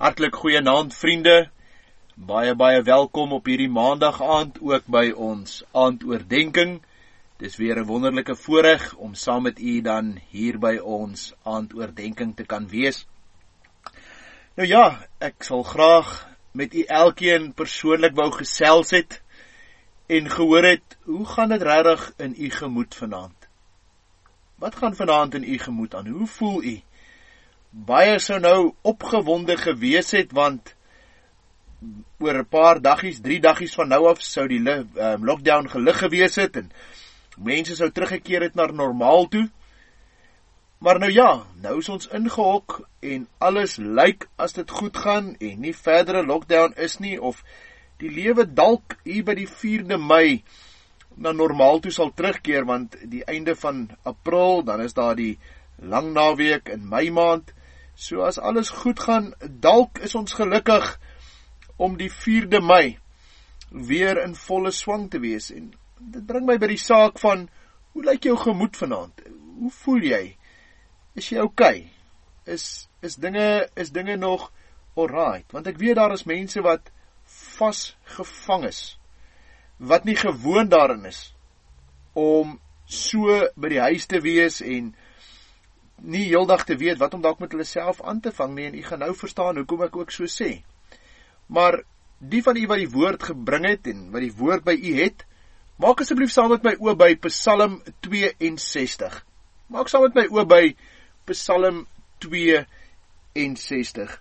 Hartlik goeienaand vriende, baie welkom op hierdie maandag aand, ook by ons aandoordenking. Dis weer 'n wonderlike voorreg om saam met u dan hier by ons aandoordenking te kan wees. Nou ja, ek sal graag met u elkeen persoonlik wou gesels het en gehoor het, hoe gaan dit regtig in u gemoed vanaand? Wat gaan vanaand in u gemoed aan? Hoe voel u? Baie sou nou opgewonde gewees het, want oor 'n paar daggies, 3 daggies van nou af, sou die lockdown gelig gewees het, en mense sou teruggekeer het na normaal toe. Maar nou ja, nou is ons ingehok, en alles lyk as dit goed gaan, en nie verdere lockdown is nie, of die lewe dalk hier by die 4de Mei, na normaal toe sal terugkeer, want die einde van April, dan is daar die lang naweek in Mei maand. So as alles goed gaan, dalk is ons gelukkig om die 4de Mei weer in volle swang te wees. En dit bring my by die saak van, hoe lyk jou gemoed vanaand? Hoe voel jy? Is jy okay? Is dinge nog alright? Want ek weet daar is mense wat vasgevang is, wat nie gewoon daarin is om so by die huis te wees en nie heeldag te weet wat om dalk met hulle self aan te vang nie, en u gaan nou verstaan hoekom ek ook so sê. Maar die van u wat die woord gebring het en wat die woord by u het, maak asseblief saam met my oop by Psalm 62. Maak saam met my oop by Psalm 62.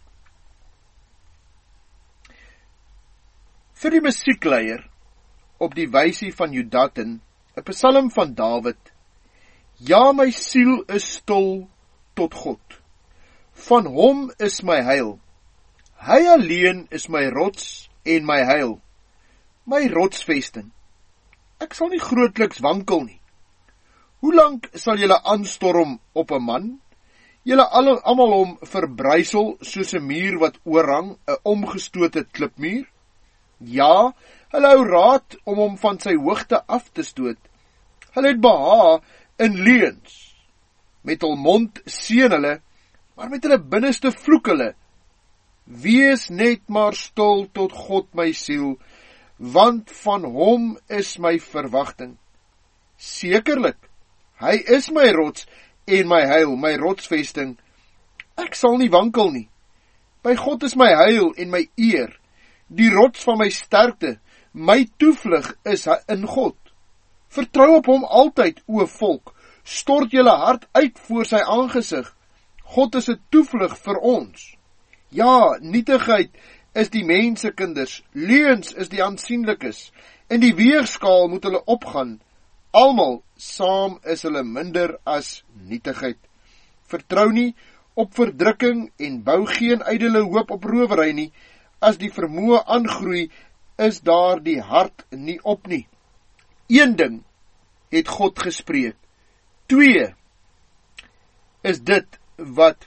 Vir die musiekleier op die wysie van Jeduthun, 'n Psalm van Dawid. Ja, my siel is stil tot God. Van hom is my heil. Hy alleen is my rots en my heil, my rotsvesting. Ek sal nie grootliks wankel nie. Hoe lank sal julle aanstorm op 'n man? Julle almal hom verbrysel soos 'n muur wat oorhang, 'n omgestote klipmuur? Ja, hulle hou raad om hom van sy hoogte af te stoot. Hulle het behaag in leuns. Met hul mond seën hulle, maar met hulle binneste vloek hulle. Wees net maar stil tot God my siel, want van hom is my verwagting. Sekerlik, hy is my rots en my heil, my rotsvesting. Ek sal nie wankel nie. By God is my heil en my eer, die rots van my sterkte, my toevlug is in God. Vertrou op hom altyd, o volk, stort julle hart uit voor sy aangesig. God is 'n toevlug vir ons. Ja, nietigheid is die mensekinders, leuns is die aansienlikes, en die weegskaal moet hulle opgaan. Almal saam is hulle minder as nietigheid. Vertrou nie op verdrukking en bou geen ydelle hoop op rowery nie. As die vermoë aangroei, is daar die hart nie op nie. Een ding het God gespreek. 2 is dit wat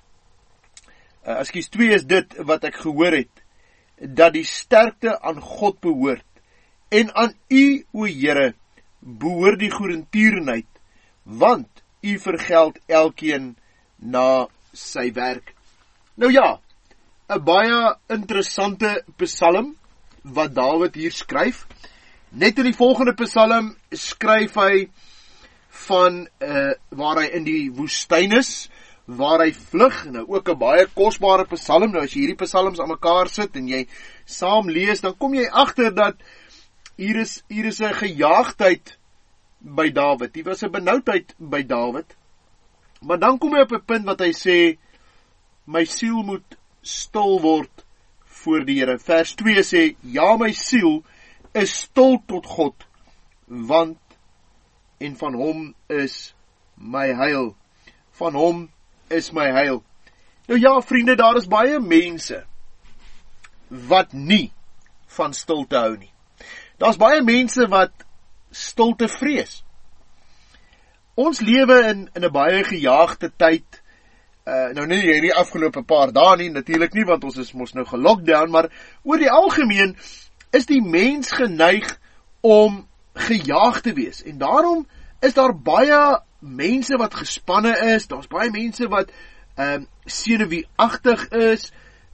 ek gehoor het, dat die sterkte aan God behoort, en aan u, o Here, behoort die goedertierenheid, want u vergeld elkeen na sy werk. Nou ja, 'n baie interessante psalm, wat Dawid hier skryf. Net in die volgende psalm skryf hy van waar hy in die woestyn is, waar hy vlug, nou ook 'n baie kosbare psalm. Nou as jy hierdie psalms aan mekaar sit en jy saam lees, dan kom jy agter dat hier is 'n gejaagdheid by Dawid. Hier was 'n benoudheid by Dawid. Maar dan kom hy op 'n punt wat hy sê, my siel moet stil word voor die Here. Vers 2 sê, ja, my siel is stil tot God, want en van hom is my heil. Van hom is my heil. Nou ja, vriende, daar is baie mense wat nie van stilte hou nie. Daar's baie mense wat stilte vrees. Ons lewe in 'n baie gejaagde tyd. Nou nie hierdie afgelope paar dae nie, natuurlik nie, want ons is mos nou gelockdown, maar oor die algemeen is die mens geneig om gejaag te wees. En daarom is daar baie mense wat gespanne is, daar's baie mense wat senuweeagtig is,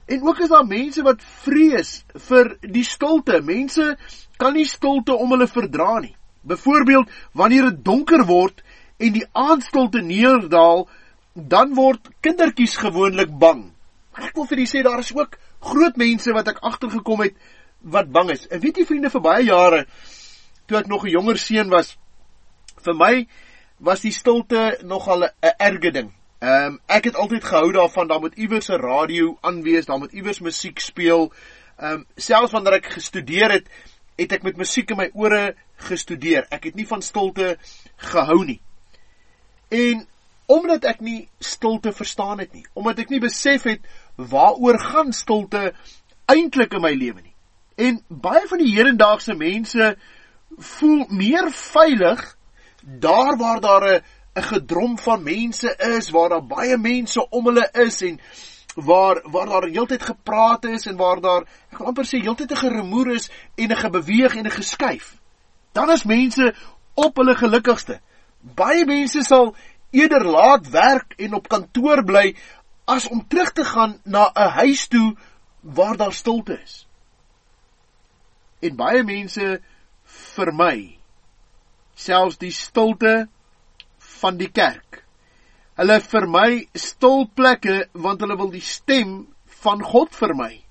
En ook is daar mense wat vrees vir die stilte. Mense kan nie stilte om hulle verdra nie. Byvoorbeeld, wanneer het donker word en die aandstilte neerdaal, dan word kindertjies gewoonlik bang. Maar ek wil vir die sê, daar is ook groot mense wat ek agtergekom het, wat bang is. En weet jy vriende, vir baie jare, toe ek nog 'n jonger seun was, vir my was die stilte nogal 'n erge ding. Ek het altyd gehou daarvan, daar moet iewers 'n radio aanwees, daar moet iewers musiek speel. Selfs wanneer ek gestudeer het, het ek met musiek in my ore gestudeer. Ek het nie van stilte gehou nie. En omdat ek nie stilte verstaan het nie, omdat ek nie besef het waaroor gaan stilte eintlik in my lewe nie. En baie van die hedendaagse mense voel meer veilig daar waar daar 'n gedrom van mense is, waar daar baie mense om hulle is en waar daar heeltyd gepraat is en waar daar, ek wil amper sê, heeltyd 'n gerumoer is en 'n gebeweeg en 'n geskuif. Dan is mense op hulle gelukkigste. Baie mense sal eerder laat werk en op kantoor bly as om terug te gaan na 'n huis toe waar daar stilte is. En baie mense vermy selfs die stilte van die kerk. Hulle vermy stil plekke want hulle wil die stem van God vermy.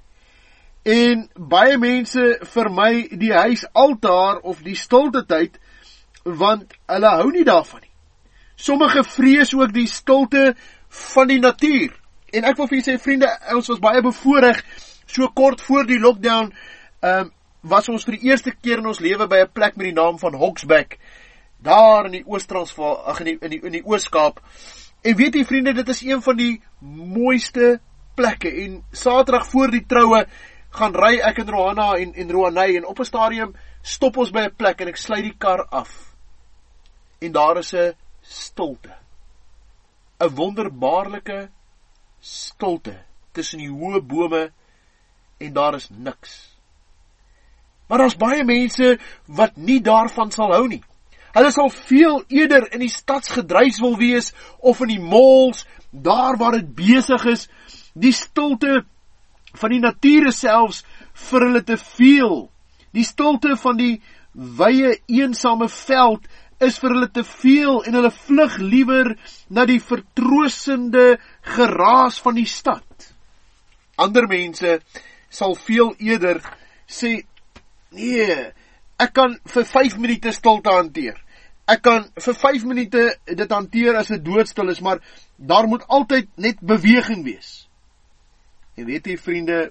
En baie mense vermy die huisaltaar of die stilte tyd want hulle hou nie daarvan nie. Sommige vrees ook die stilte van die natuur. En ek wil vir julle sê, vriende, ons was baie bevoorreg, so kort voor die lockdown, was ons vir die eerste keer in ons lewe by 'n plek met die naam van Hogsback, daar in die Oos-Transvaal, in die Oos-Kaap. En weet jy vriende, dit is een van die mooiste plekke. En Saterdag voor die troue gaan ry ek in Rohanna en Rohanay, en op 'n stadium stop ons by 'n plek en ek sluit die kar af. En daar is 'n stilte. 'n wonderbaarlike stilte tussen die hoë bome en daar is niks. Maar daar's baie mense wat nie daarvan sal hou nie. Hulle sal veel eerder in die stadsgedruis wil wees of in die malls, daar waar dit besig is. Die stilte van die natuur is selfs vir hulle te veel. Die stilte van die wye eensame veld is vir hulle te veel en hulle vlug liewer na die vertroostende geraas van die stad. Ander mense sal veel eerder sê, nee, ek kan vir 5 minute stilte hanteer. Ek kan vir 5 minute dit hanteer as dit doodstil is, maar daar moet altyd net beweging wees. En weet jy vriende,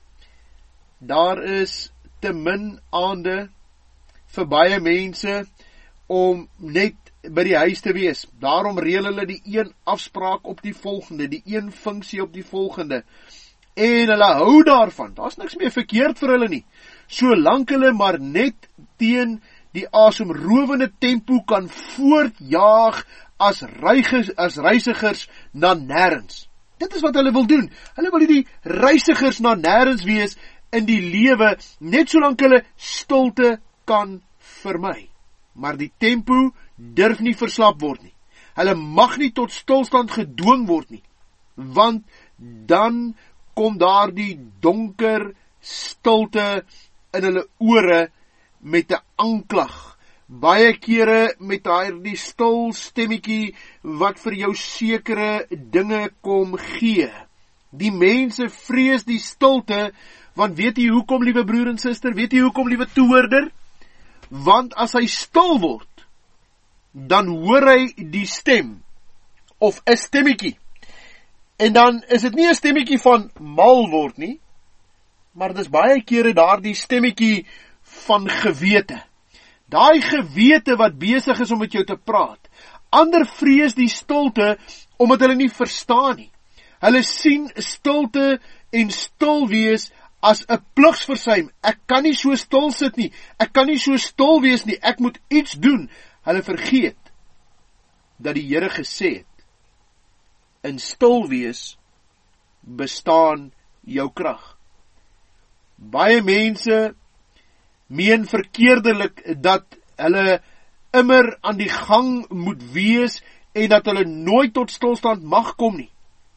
daar is te min aande vir baie mense om net by die huis te wees. Daarom reël hulle die een afspraak op die volgende, die een funksie op die volgende. En hulle hou daarvan, daar's niks meer verkeerd vir hulle nie. Solank hulle maar net teen die asemrowende tempo kan voortjaag as reisigers na nêrens. Dit is wat hulle wil doen. Hulle wil die reisigers na nêrens wees in die lewe, net solank hulle stilte kan vermy. Maar die tempo durf nie verslap word nie. Hulle mag nie tot stilstand gedwing word nie, want dan kom daar die donker stilte in hulle ore met 'n aanklag. Baie kere met die stil stemmetjie wat vir jou sekere dinge kom gee. Die mense vrees die stilte, want weet jy hoekom, liewe broer en suster, weet jy hoekom, liewe toehoorder? Want as hy stil word, dan hoor hy die stem, of 'n stemmetjie. En dan is dit nie 'n stemmetjie van mal word nie, maar dis baie kere daardie stemmetjie van gewete. Daai gewete wat besig is om met jou te praat. Ander vrees die stilte, omdat hulle nie verstaan nie. Hulle sien stilte en stil wees as 'n pligsversuim. Ek kan nie so stil sit nie, ek kan nie so stil wees nie, ek moet iets doen. Hulle vergeet dat die Here gesê het, in stil wees bestaan jou krag. Baie mense meen verkeerdelik dat hulle immer aan die gang moet wees en dat hulle nooit tot stilstand mag kom nie.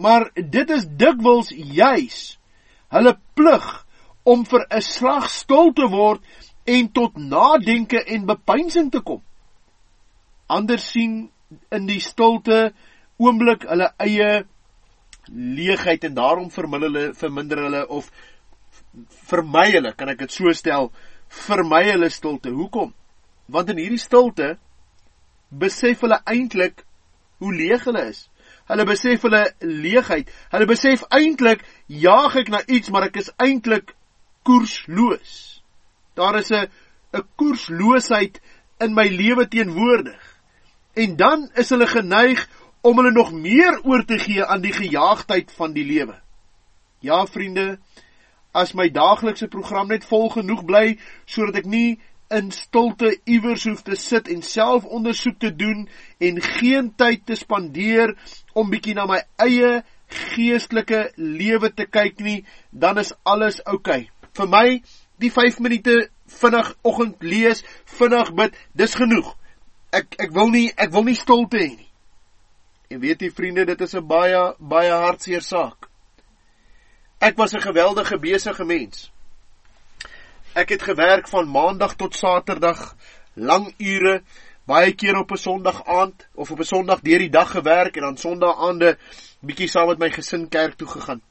maar dit is dikwels juis hulle plig om vir 'n slag stil te word en tot nadenke en bepeinsing te kom. Ander sien in die stilte oomblik hulle eie leegheid en daarom verminder hulle of vermy hulle, kan ek dit so stel, vermy hulle stilte. Hoekom? Want in hierdie stilte besef hulle eintlik hoe leeg hulle is. Hulle besef hulle leegheid. Hulle besef eintlik, jaag ek na iets, maar ek is eintlik koersloos. Daar is 'n koersloosheid in my lewe teenwoordig. En dan is hulle geneig om hulle nog meer oor te gee aan die gejaagdheid van die lewe. Ja, vriende, as my daaglikse program net vol genoeg bly, sodat ek nie in stilte iewers hoef te sit en selfondersoek te doen en geen tyd te spandeer om bietjie na my eie geestelike lewe te kyk nie, dan is alles oukei. Vir my, die 5 minute vinnig oggend lees, vinnig bid, dis genoeg. Ek wil nie stilte hê nie. En weet jy vriende, dit is 'n baie hartseer saak. Ek was 'n geweldige besige mens. Ek het gewerk van maandag tot saterdag, lang ure, baie keer op 'n Sondag aand, of op 'n Sondag deur die dag gewerk, en dan Sondag aande, bietjie saam met my gesin kerk toe gegaan.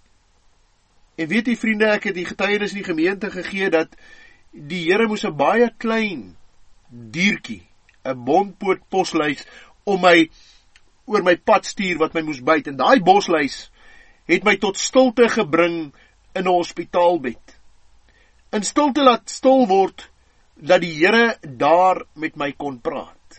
En weet jy vriende, ek het die getuienis in die gemeente gegee, dat die Here moes 'n baie klein diertjie, 'n bontpoot posluis, om my oor my pad stuur wat my moes byt, en daai bosluis het my tot stilte gebring in 'n hospitaalbed. In stilte laat stil word, dat die Here daar met my kon praat.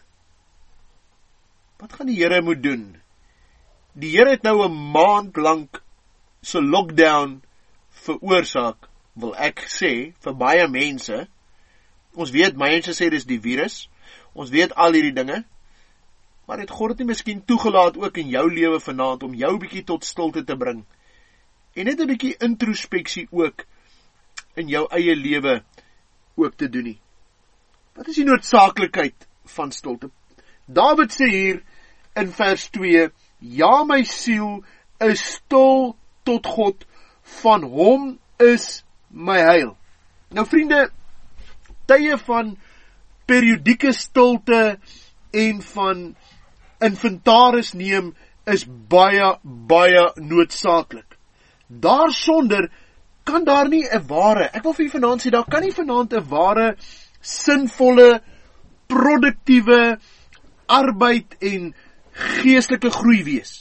Wat gaan die Here moet doen? Die Here het nou 'n maand lank se lockdown veroorsaak, wil ek sê, vir baie mense. Ons weet, mense sê dis die virus, ons weet al hierdie dinge, maar het God dit nie miskien toegelaat ook in jou lewe vanaand, om jou bietjie tot stilte te bring, en net 'n bietjie introspeksie ook, in jou eie lewe ook te doen nie. Wat is die noodsaaklikheid van stilte? Dawid sê hier in vers 2, ja, my siel is stil tot God, van hom is my heil. Nou vriende, tye van periodieke stilte en van inventaris neem is baie noodsaaklik. Daarsonder kan daar nie 'n ware, ek wil vir julle vanaand sê, daar kan nie vanaand 'n ware, sinvolle, produktiewe arbeid en geestelike groei wees,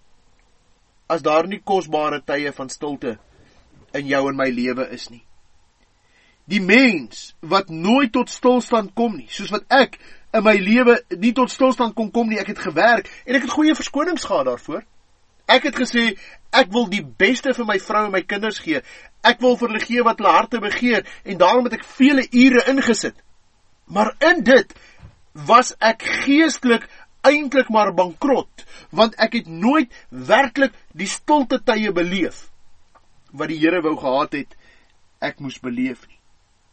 as daar nie kosbare tye van stilte in jou en my lewe is nie. Die mens wat nooit tot stilstand kom nie, soos wat ek in my lewe nie tot stilstand kon kom nie, ek het gewerk, en ek het goeie verskonings gehad daarvoor. Ek het gesê, ek wil die beste vir my vrou en my kinders gee, ek wil vir hulle gee wat hulle harte begeer, en daarom het ek vele ure ingesit. Maar in dit was ek geestelik eintlik maar bankrot, want ek het nooit werklik die stilte tye beleef, wat die Here wou gehad het, ek moes beleef nie.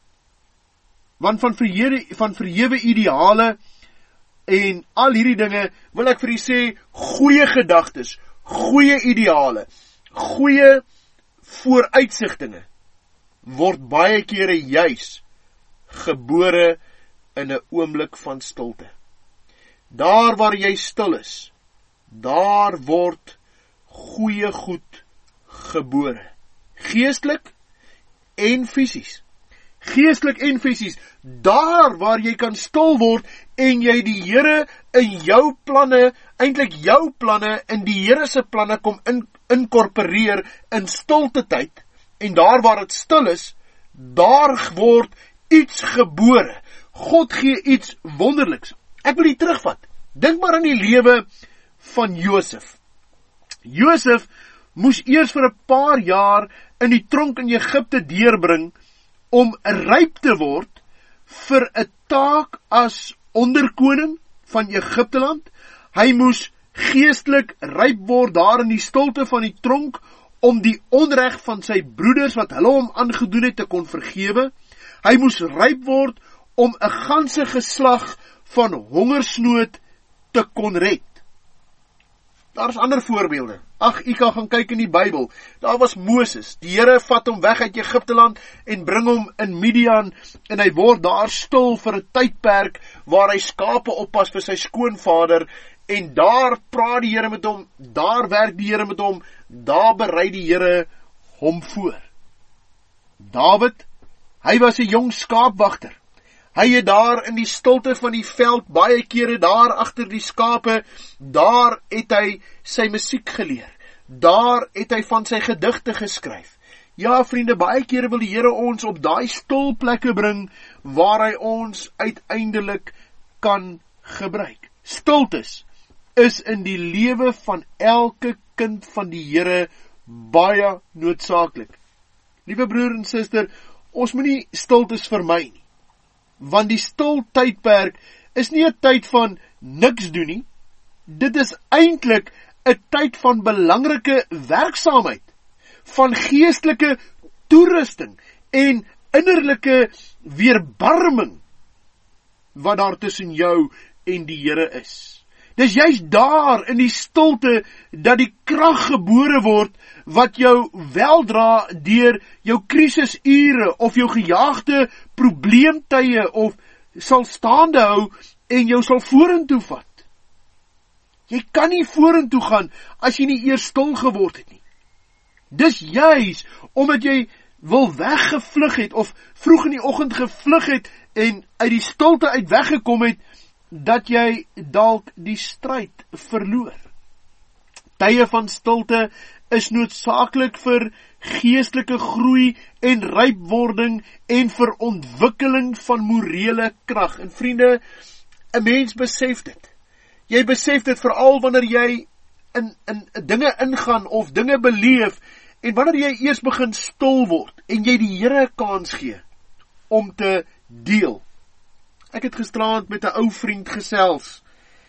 Want van verhewe ideale en al hierdie dinge, wil ek vir u sê, goeie gedagtes, goeie ideale, goeie vooruitsigtinge, word baie kere juis gebore in 'n oomblik van stilte. Daar waar jy stil is, daar word goeie goed gebore. Geestelik en fisies. Geestelik en fisies, daar waar jy kan stil word en jy die Here in jou planne, eintlik jou planne in die Here se planne kom inkorporeer in stilte tyd, en daar waar dit stil is, daar word iets gebore. God gee iets wonderliks. Ek wil dit terugvat. Dink maar aan die lewe van Josef. Josef moes eers vir 'n paar jaar in die tronk in Egipte deurbring om ryp te word vir 'n taak as onderkoning van Egipteland. Hy moes geestelik ryp word daar in die stilte van die tronk om die onreg van sy broeders wat hulle hom aangedoen het te kon vergewe. Hy moes ryp word om 'n ganse geslag van hongersnood te kon red. Daar is ander voorbeelde. Ag, u kan gaan kyk in die Bybel. Daar was Moses. Die Here vat hom weg uit Egipteland en bring hom in Midian en hy word daar stil vir 'n tydperk waar hy skape oppas vir sy skoonvader en daar praat die Here met hom, daar werk die Here met hom, daar berei die Here hom voor. Dawid, hy was 'n jong skaapwagter. Hy het daar in die stilte van die veld, baie kere daar agter die skape, daar het hy sy musiek geleer. Daar het hy van sy gedigte geskryf. Ja, vriende, baie kere wil die Here ons op daai stil plekke bring, waar hy ons uiteindelik kan gebruik. Stiltes is in die lewe van elke kind van die Here baie noodsaaklik. Liewe broer en suster, ons moet nie stiltes vermy nie. Want die stil tydperk is nie 'n tyd van niks doen nie. Dit is eintlik 'n tyd van belangrike werksaamheid, van geestelike toerusting en innerlike weerbarming wat daar tussen jou en die Here is. Dis juist daar in die stilte dat die krag gebore word wat jou weldra deur jou krisisure of jou gejaagde probleemtye of sal staande hou en jou sal vorentoe vat. Jy kan nie vorentoe gaan as jy nie eers stil geword het nie. Dis juis omdat jy wil weggevlug het of vroeg in die oggend gevlug het en uit die stilte uit weggekom het, dat jy dalk die stryd verloor. Tye van stilte is noodsaaklik vir geestelike groei en rypwording en vir ontwikkeling van morele krag. En vriende, 'n mens besef dit. Jy besef dit veral wanneer jy in dinge ingaan of dinge beleef en wanneer jy eers begin stil word en jy die Here 'n kans gee om te deel. Ek het gisterand met 'n ou vriend gesels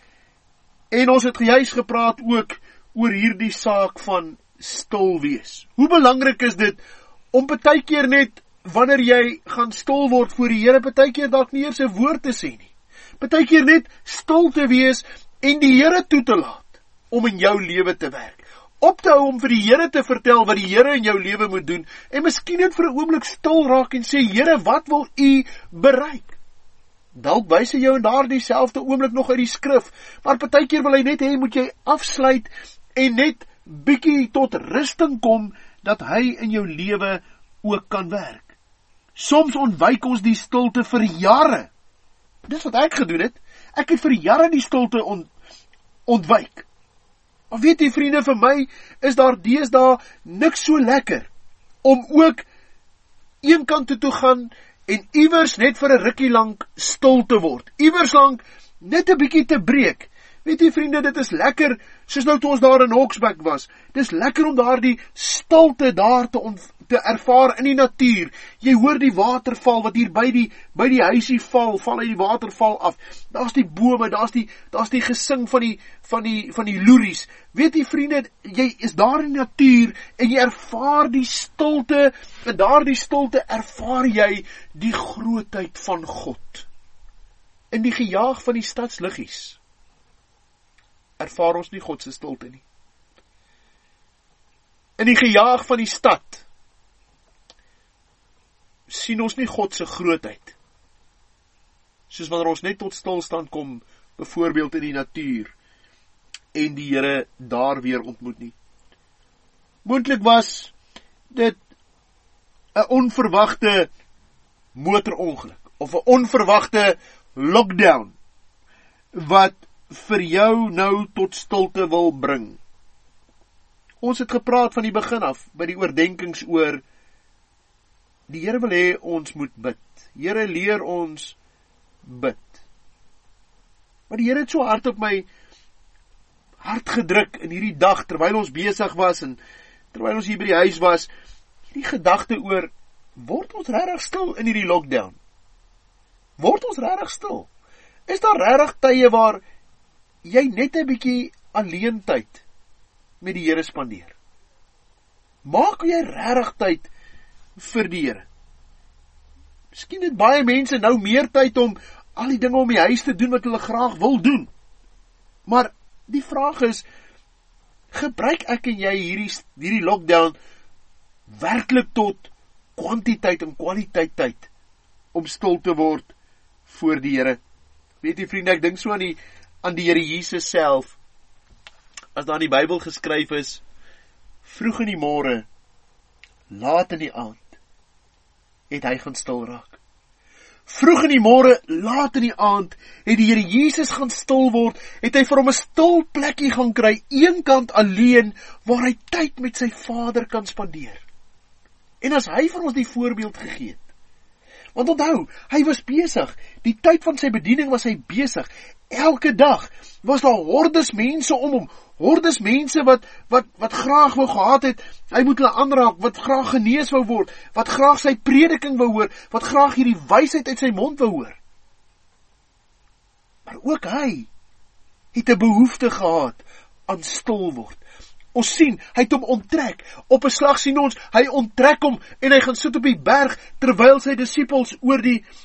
en ons het juis gepraat ook oor hierdie saak van stil wees. Hoe belangrik is dit om partykeer net wanneer jy gaan stil word voor die Here, partykeer dalk nie eers 'n woord te sê nie. Partykeer net stil te wees en die Here toe te laat om in jou lewe te werk. Op te hou om vir die Here te vertel wat die Here in jou lewe moet doen en miskien net vir 'n oomblik stil raak en sê, Here, wat wil U bereik? Dalk wys hy jou in daardie selfde oomblik nog uit die skrif, maar partykeer wil hy net hê moet jy afsluit en net bietjie tot rusting kom, dat hy in jou lewe ook kan werk. Soms ontwyk ons die stilte vir jare. Dis wat ek gedoen het. Ek het vir jare die stilte ontwyk. Maar weet jy vriende, vir my is daar deesdae niks so lekker om ook een kant toe gaan en iewers net vir 'n rukkie lank stil te word. Iewers lank net 'n bietjie te breek. Weet jy vriende, dit is lekker, soos nou toe ons daar in Hogsback was, dit is lekker om daar die stilte daar te ervaar in die natuur. Jy hoor die waterval wat hier by die huisie val uit die waterval af. Daar's die bome, daar's die gesing van die loeries. Weet jy vriende, jy is daar in die natuur en jy ervaar die stilte, en daardie stilte ervaar jy die grootheid van God. In die gejaag van die stadsliggies ervaar ons nie God se stilte nie. In die gejaag van die stad sien ons nie God se grootheid. Soos wanneer ons net tot stilstand kom, byvoorbeeld in die natuur, en die Here daar weer ontmoet nie. Moontlik was dit 'n onverwagte motorongeluk, of 'n onverwagte lockdown, wat vir jou nou tot stilte wil bring. Ons het gepraat van die begin af, by die oordenkings oor, die Here wil hê ons moet bid. Here, leer ons bid. Maar die Here het so hard op my hart gedruk in hierdie dag, terwyl ons besig was, en terwyl ons hier by die huis was, hierdie gedagte oor, word ons regtig stil in hierdie lockdown? Word ons regtig stil? Is daar regtig tye waar jy net 'n bietjie alleen tyd met die Here spandeer? Maak jy regtig tyd vir die Here? Miskien het baie mense nou meer tyd om al die dinge om die huis te doen wat hulle graag wil doen. Maar die vraag is, Gebruik ek en jy hierdie lockdown werklik tot kwantiteit en kwaliteit tyd om stil te word voor die Here. Weet jy vriende, ek dink so aan die Here Jesus self. As daar in die Bybel geskryf is, vroeg in die môre, laat in die aand, het hy gaan stil raak. Vroeg in die môre, laat in die aand, het die Here Jesus gaan stil word, het hy vir hom 'n stil plekkie gaan kry, eenkant alleen, waar hy tyd met sy Vader kan spandeer. En as hy vir ons die voorbeeld gegee het, want onthou, hy was besig, die tyd van sy bediening was hy besig, elke dag was daar hordes mense om hom, hordes mense wat graag wou gehad het, hy moet hulle aanraak, wat graag genees wou word, wat graag sy prediking wou hoor, wat graag hierdie wysheid uit sy mond wou hoor. Maar ook hy het 'n behoefte gehad aan stil word. Ons sien, hy het hom onttrek, op 'n slag sien ons, hy onttrek hom, en hy gaan sit op die berg, terwyl sy disippels oor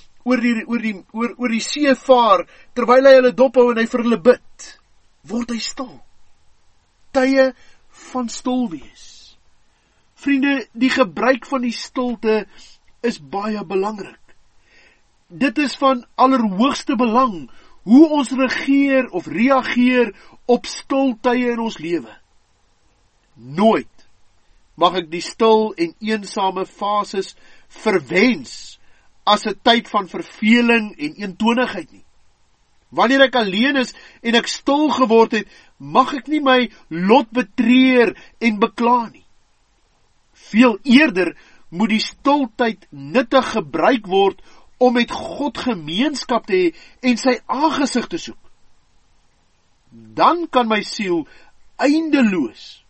die see vaar, terwyl hy hulle dophou en hy vir hulle bid, word hy stil. Tye van stil wees. Vriende, die gebruik van die stilte is baie belangrik. Dit is van allerhoogste belang, hoe ons reageer op stiltye in ons lewe. Nooit mag ek die stil en eensame fases verwens as 'n tyd van verveling en eentonigheid nie. Wanneer ek alleen is en ek stil geword het, mag ek nie my lot betreur en bekla nie. Veel eerder moet die stiltyd nuttig gebruik word om met God gemeenskap te hê en sy aangesig te soek. Dan kan my siel eindeloos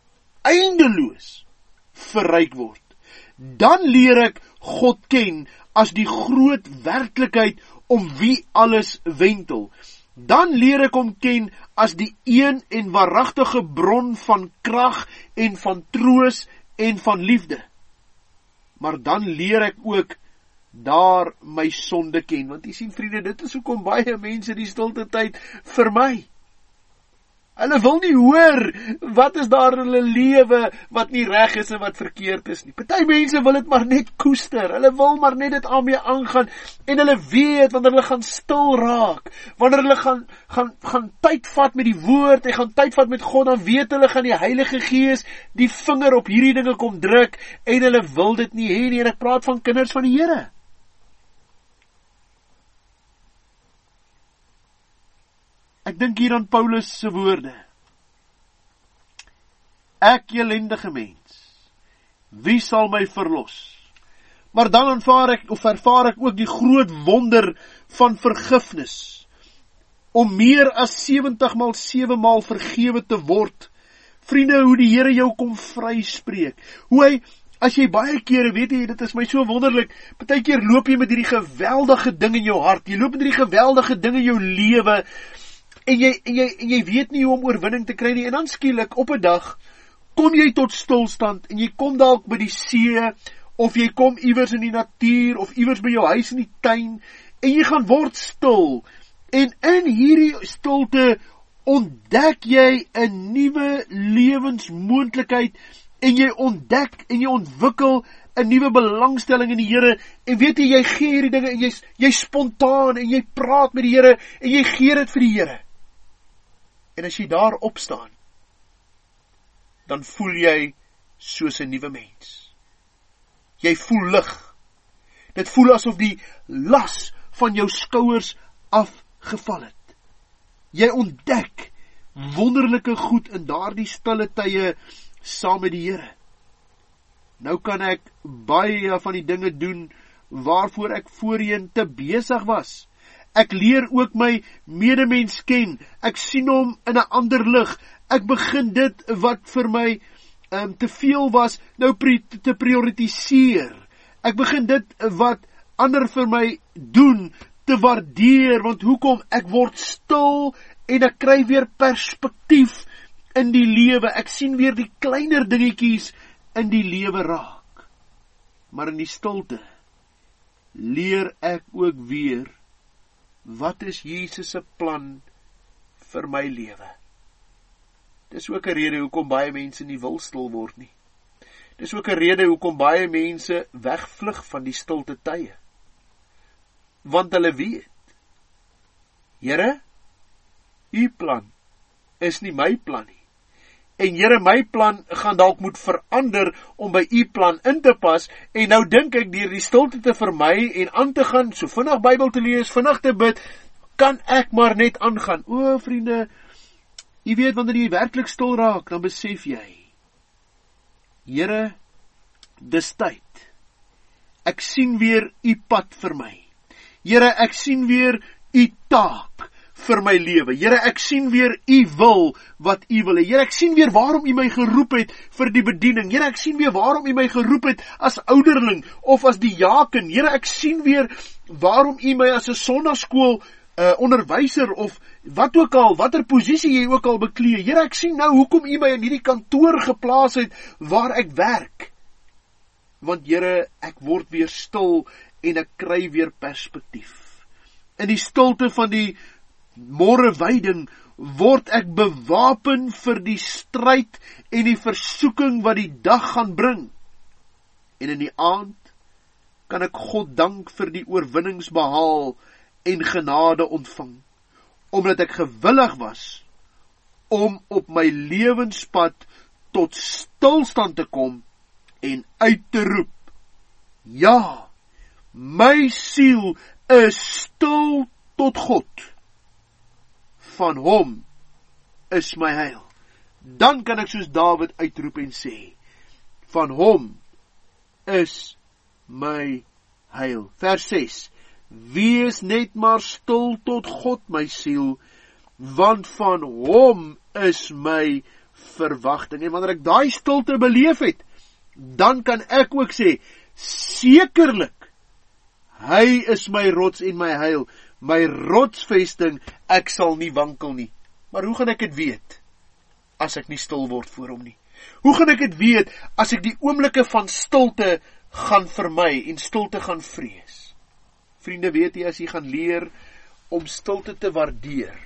verryk word. Dan leer ek God ken as die groot werklikheid om wie alles wentel. Dan leer ek hom ken as die een en waaragtige bron van krag en van troos en van liefde. Maar dan leer ek ook daar my sonde ken. Want jy sien vriende, dit is hoekom baie mense die stilte tyd vermy. Hulle wil nie hoor, wat is daar in hulle lewe, wat nie reg is en wat verkeerd is nie. Party mense wil dit maar net koester, hulle wil maar net dit aan mee aangaan, en hulle weet, wanneer hulle gaan stil raak, wanneer hulle gaan tyd vat met die woord, en gaan tyd vat met God, dan weet hulle, gaan die Heilige Gees die vinger op hierdie dinge kom druk, en hulle wil dit nie hê nie, en ek praat van kinders van die Here. Ek dink hier aan Paulus se woorde. Ek elendige mens, wie sal my verlos? Maar dan ervaar ek ook die groot wonder van vergifnis, om meer as 70 maal 7 maal vergewe te word. Vriende, hoe die Here jou kom vryspreek, hoe hy, as jy baie kere, weet jy, dit is my so wonderlik, baie keer loop jy met hierdie geweldige ding in jou hart, jy loop met hierdie geweldige ding in jou lewe, en jy weet nie hoe om oorwinning te kry nie, en dan skielik op 'n dag kom jy tot stilstand, en jy kom dalk by die see, of jy kom iewers in die natuur, of iewers by jou huis in die tuin, en jy gaan word stil, en in hierdie stilte ontdek jy 'n nuwe lewensmoontlikheid, en jy ontdek en jy ontwikkel 'n nuwe belangstelling in die Here, en weet jy gee hierdie dinge, en jy spontaan, en jy praat met die Here, en jy gee dit vir die Here. En as jy daar opstaan, dan voel jy soos 'n nuwe mens. Jy voel lig. Dit voel asof die las van jou skouers afgeval het. Jy ontdek wonderlike goed in daardie stille tye saam met die Here. Nou kan ek baie van die dinge doen waarvoor ek voorheen te besig was. Ek leer ook my medemens ken. Ek sien hom in 'n ander lig. Ek begin dit wat vir my te veel was, nou te prioritiseer. Ek begin dit wat ander vir my doen, te waardeer, want hoekom? Ek word stil en ek kry weer perspektief in die lewe. Ek sien weer die kleiner dingetjies in die lewe raak. Maar in die stilte leer ek ook weer, wat is Jesus se plan vir my lewe? Dis ook 'n rede hoekom baie mense nie wil stil word nie. Dis ook 'n rede hoekom baie mense wegvlug van die stilte tye. Want hulle weet, Here, U plan is nie my plan nie. En Here, my plan gaan dalk moet verander om by U plan in te pas, en nou dink ek deur die stilte te vermy en aan te gaan, so vinnig Bybel te lees, vinnig te bid, kan ek maar net aangaan. O vriende, jy weet, wanneer jy werklik stil raak, dan besef jy, Here, dis tyd. Ek sien weer U pad vir my. Here, ek sien weer U taak vir my lewe. Here, ek sien weer U wil wat U wil hê. Here, ek sien weer waarom U my geroep het vir die bediening. Here, ek sien weer waarom U my geroep het as ouderling of as diaken. Here, ek sien weer waarom U my as 'n sonnaarskool onderwyser of wat ook al, watter posisie jy ook al beklee. Here, ek sien nou hoekom U my in hierdie kantoor geplaas het waar ek werk. Want Here, ek word weer stil en ek kry weer perspektief. In die stilte van die môrewyding word ek bewapen vir die stryd en die versoeking wat die dag gaan bring. En in die aand kan ek God dank vir die oorwinnings behaal en genade ontvang, omdat ek gewillig was om op my lewenspad tot stilstand te kom en uit te roep, ja, my siel is stil tot God. Van hom is my heil. Dan kan ek soos Dawid uitroep en sê, van hom is my heil. Vers 6, wees net maar stil tot God, my siel, want van hom is my verwagting. En wanneer ek daai stilte beleef het, dan kan ek ook sê, sekerlik, hy is my rots en my heil, my rotsvesting, ek sal nie wankel nie. Maar hoe gaan ek dit weet, as ek nie stil word voor hom nie? Hoe gaan ek dit weet, as ek die oomblikke van stilte gaan vermy en stilte gaan vrees? Vriende, weet jy, as jy gaan leer om stilte te waardeer,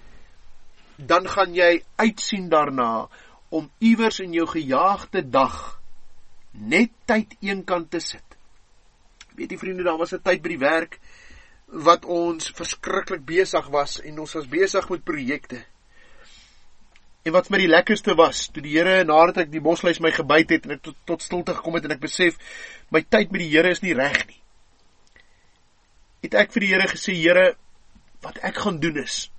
dan gaan jy uitsien daarna om iewers in jou gejaagde dag net tyd eenkant te sit. Weet jy vriende, daar was 'n tyd by die werk wat ons verskriklik besig was en ons was besig met projekte. En wat my die lekkerste was, toe die Here, nadat ek die bosluis my gebyt het en ek tot stilte gekom het en ek besef, my tyd met die Here is nie reg nie. Het ek vir die Here gesê, Here, wat ek gaan doen is,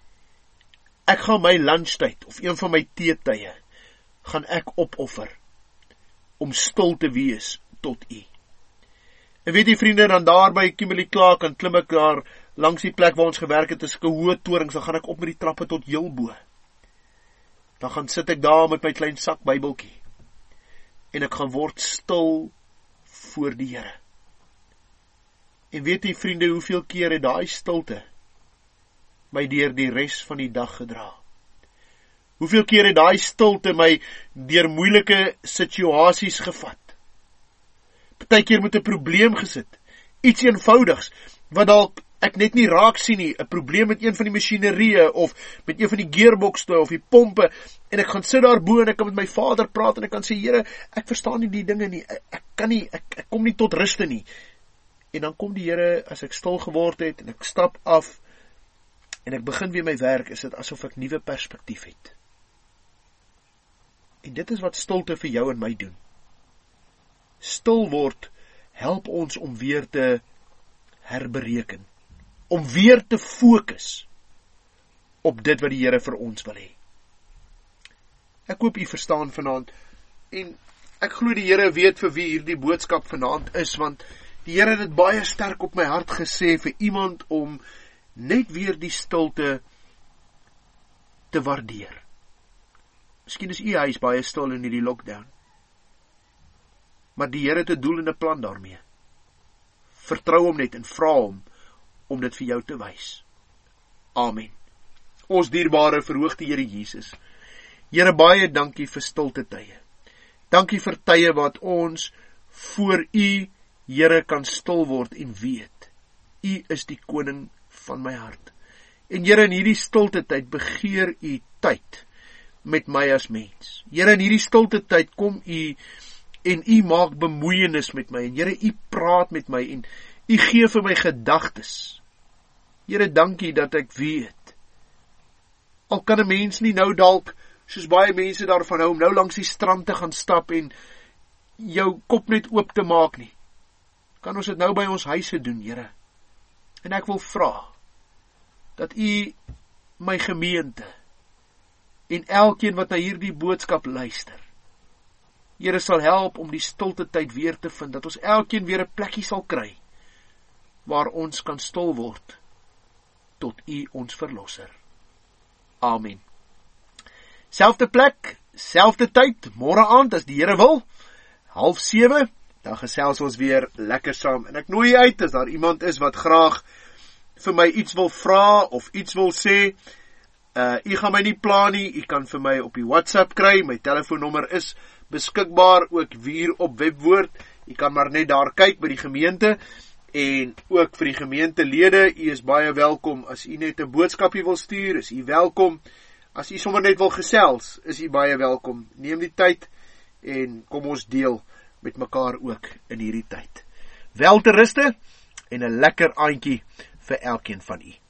ek gaan my lunchtyd of een van my teetye, gaan ek opoffer om stil te wees tot U. En weet jy vriende, dan daar by Kimberley Clark, dan klim ek daar langs die plek waar ons gewerk het, is ek 'n hoë torings, dan gaan ek op met die trappe tot heel bo. Dan gaan sit ek daar met my klein sak Bybeltjie, en ek gaan word stil voor die Here. En weet jy vriende, hoeveel keer het daai stilte my deur die res van die dag gedra? Hoeveel keer het daai stilte my deur moeilike situasies gevat? Partykeer met 'n probleem gesit, iets eenvoudigs, wat dalk ek net nie raak sien nie, 'n probleem met een van die masjinerieë, of met een van die gearboxte, of die pompe, en ek gaan sit daar bo, en ek kan met my Vader praat, en ek kan sê, Here, ek verstaan nie die dinge nie, ek kan nie, ek kom nie tot ruste nie. En dan kom die Here, as ek stil geword het, en ek stap af, en ek begin weer my werk, is dit asof ek nuwe perspektief het. En dit is wat stilte vir jou en my doen. Stil word, help ons om weer te herbereken, om weer te fokus op dit wat die Here vir ons wil hê. Ek hoop u verstaan vanaand, en ek glo die Here weet vir wie hierdie boodskap vanaand is, want die Here het dit baie sterk op my hart gesê vir iemand om net weer die stilte te waardeer. Miskien is u huis baie stil in hierdie lockdown, maar die Here het 'n doel en 'n plan daarmee. Vertrou hom net en vra hom om dit vir jou te wys. Amen. Ons dierbare verhoogde Here Jesus, Here, baie dankie vir stilte tye. Dankie vir tye wat ons voor u, Here, kan stil word en weet, u is die koning van my hart. En Here, in hierdie stilte tyd begeer u tyd met my as mens. Here, in hierdie stilte tyd kom U en U maak bemoeienis met my, en Here, U praat met my, en U gee vir my gedagtes. Here, dankie dat ek weet, al kan 'n mens nie nou dalk, soos baie mense daarvan hou, om nou langs die strand te gaan stap, en jou kop net oop te maak nie, kan ons dit nou by ons huise doen, Here. En ek wil vra, dat U my gemeente, en elkeen wat na hierdie boodskap luister, Here, sal help om die stilte tyd weer te vind, dat ons elkeen weer 'n plekkie sal kry, waar ons kan stil word, tot U ons verlosser. Amen. Selfde plek, selfde tyd, môre aand, as die Here wil, 6:30, dan gesels ons weer lekker saam, en ek nooi uit, as daar iemand is wat graag vir my iets wil vra, of iets wil sê, U gaan my nie pla nie, U kan vir my op die WhatsApp kry, my telefoonnommer is beskikbaar, ook hier op Webwoord, U kan maar net daar kyk by die gemeente, en ook vir die gemeentelede, U is baie welkom, as U net 'n boodskapie wil stuur, is U welkom, as U sommer net wil gesels, is U baie welkom, neem die tyd, en kom ons deel met mekaar ook in hierdie tyd. Wel te ruste, en 'n lekker aandjie vir elkeen van U.